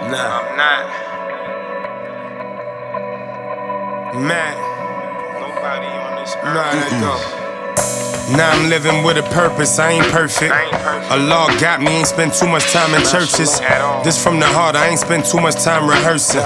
I'm not mad. Nobody on this earth. Nah, let go. Now I'm living with a purpose, I ain't perfect. Allah got me, ain't spent too much time in churches. This from the heart, I ain't spent too much time rehearsing.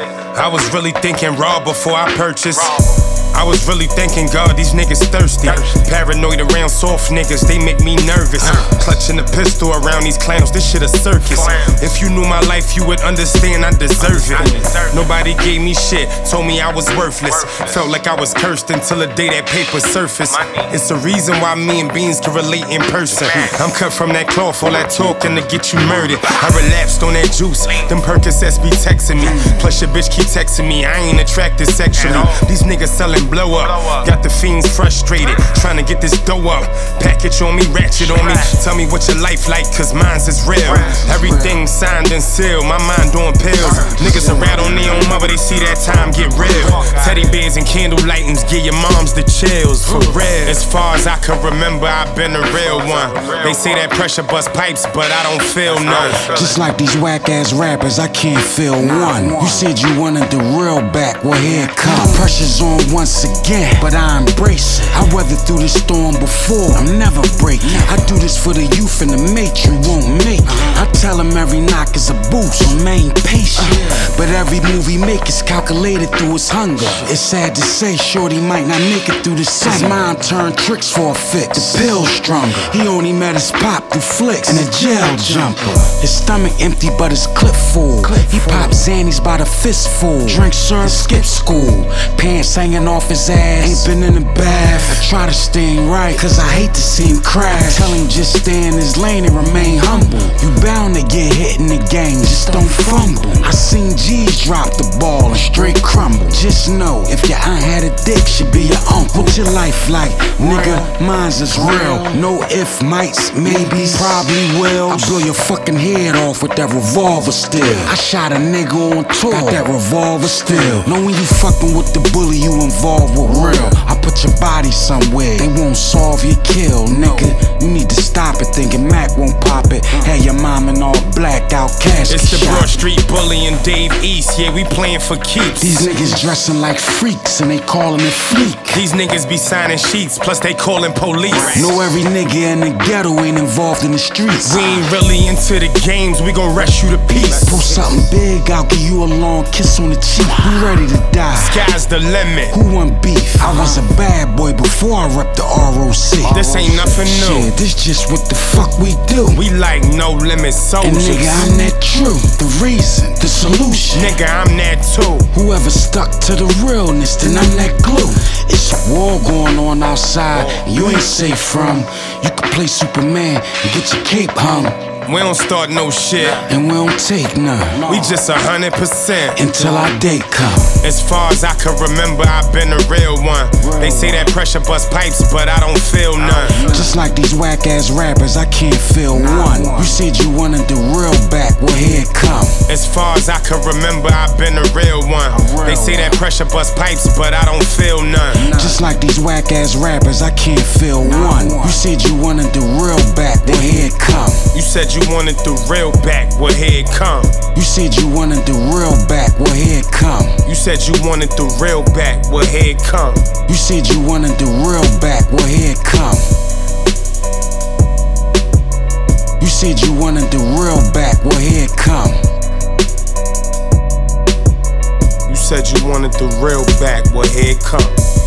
I was really thinking raw before I purchased. I was really thinking, God, these niggas thirsty. Paranoid around soft niggas, they make me nervous. Clutching a pistol around these clowns, this shit a circus. If you knew my life, you would understand I deserve it. Nobody gave me shit, told me I was worthless. Felt like I was cursed until the day that paper surfaced. It's the reason why me and Beans can relate in person. I'm cut from that cloth, all that talking to get you murdered. I relapsed on that juice, them Percocets be texting me. Plus your bitch keep texting me, I ain't attracted sexually. These niggas selling blow up, got the fiends frustrated, trying to get this dough up. Package on me, ratchet on me. Tell me what your life like, cause mine's is real. Everything signed and sealed, my mind doing pills. Niggas are rat on their own mother, they see that time get real. Teddy bears and candle lightings, give your moms the chills, for real. As far as I can remember, I've been a real one. They say that pressure bust pipes, but I don't feel none. Just like these whack ass rappers, I can't feel one. You said you wanted the real back, well here it comes. Pressure's on once again, but I embrace it. I weathered through the storm before, I'm never breaking. I do this for the youth and the mate you won't make. I tell them every knock is a boost, so remain patient. But every move he make is calculated through his hunger. It's sad to say, shorty might not make it through the summer. His mind turned tricks for a fix, the pill's stronger. He only met his pop through flicks and a jail jumper. His stomach empty but his clip full. He pops Xannies by the fistful. Drink serve, skip school. Pants hanging off his ass, ain't been in the bath. I try to stay right, cause I hate to see him crash. Tell him just stay in his lane and remain humble. You bound to get hit in the game, just don't fumble. I seen G's drop the ball and straight crumble. Just know, if your aunt had a dick, she'd be your uncle. What's your life like? Nigga, mine's is real. No if, mights, maybes, probably will. I blow your fucking head off with that revolver still. I shot a nigga on tour, got that revolver still. Know when you fucking with the bully, you involved with real. I put your body somewhere, they won't solve your kill, nigga. You need to stop it, thinking Mac won't pop it. Had your mom in all black out cash. It's the Broad Street Bully and Dave East, yeah, we playing for keeps. These niggas dressing like freaks and they calling it fleek. These niggas be signing sheets, plus they calling police. Know every nigga in the ghetto ain't involved in the streets. We ain't really into the games, we gon' rush you to peace. Pull something big, I'll give you a long kiss on the cheek. We ready to die, sky's the limit. Who want beef? I was a bad boy before I repped the ROC. This ain't nothing new, this just what the fuck we do. We like no limit soldiers. And nigga, I'm that truth, the reason, the solution. Nigga, I'm that too. Whoever stuck to the realness, then I'm that glue. It's a war going on outside, and you ain't safe from. You can play Superman and get your cape hung. We don't start no shit, and we don't take none. We just 100% until our day come. As far as I can remember, I've been a real one. They say that pressure bust pipes, but I don't feel none. Just like these whack ass rappers, I can't feel one. You said you wanted the real back, well here it come. As far as I can remember, I've been a real one. They say that pressure bust pipes, but I don't feel none. Just like these whack ass rappers, I can't feel one. You said you wanted the real back, well here it come. You said you wanted the real back, well here it come. You said you wanted the real back, well here it come. You said you wanted the real back, well here it come. You said you wanted the real back, well here it come. You said you wanted the real back, well here it come. You said you wanted the real back, well here it come.